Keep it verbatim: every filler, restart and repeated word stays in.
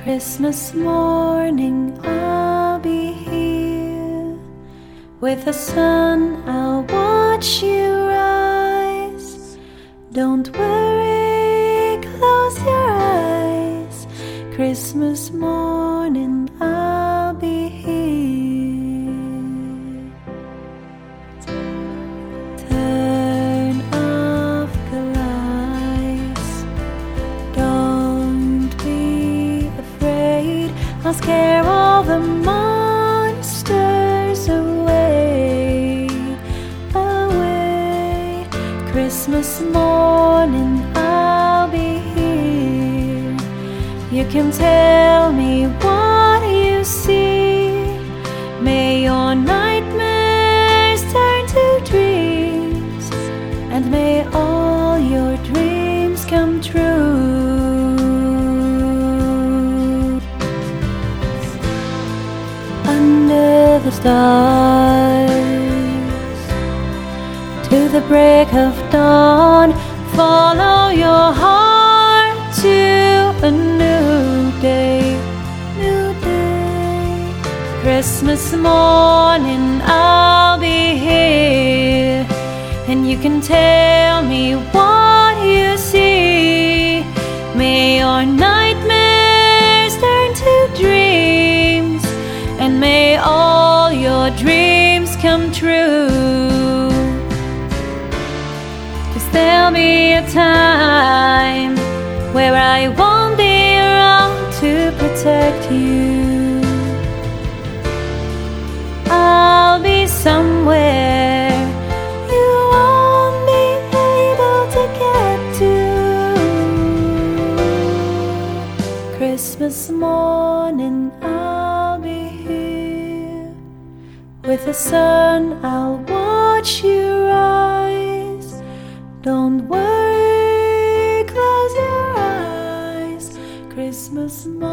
Christmas morning I'll be here. With the sun I'll watch you rise. Don't worry, close your eyes. Christmas morning I'll be here. Turn off the lights. Don't be afraid, I'll scare all the monsters away, away. Christmas morning I'll be here. You can tell me what you see. May your nightmares turn to dreams, and may all your dreams come true. Under the stars, to the break of dawn, follow your heart to a new day, new day. Christmas morning I'll be here, and you can tell me what you see. May your nightmares turn to dreams, and may all your dreams come true. 'Cause there'll be a time where I won't be around to protect you. I'll be somewhere you won't be able to get to. Christmas morning I'll be here. With the sun I'll watch you rise. Don't worry, close your eyes. Christmas morning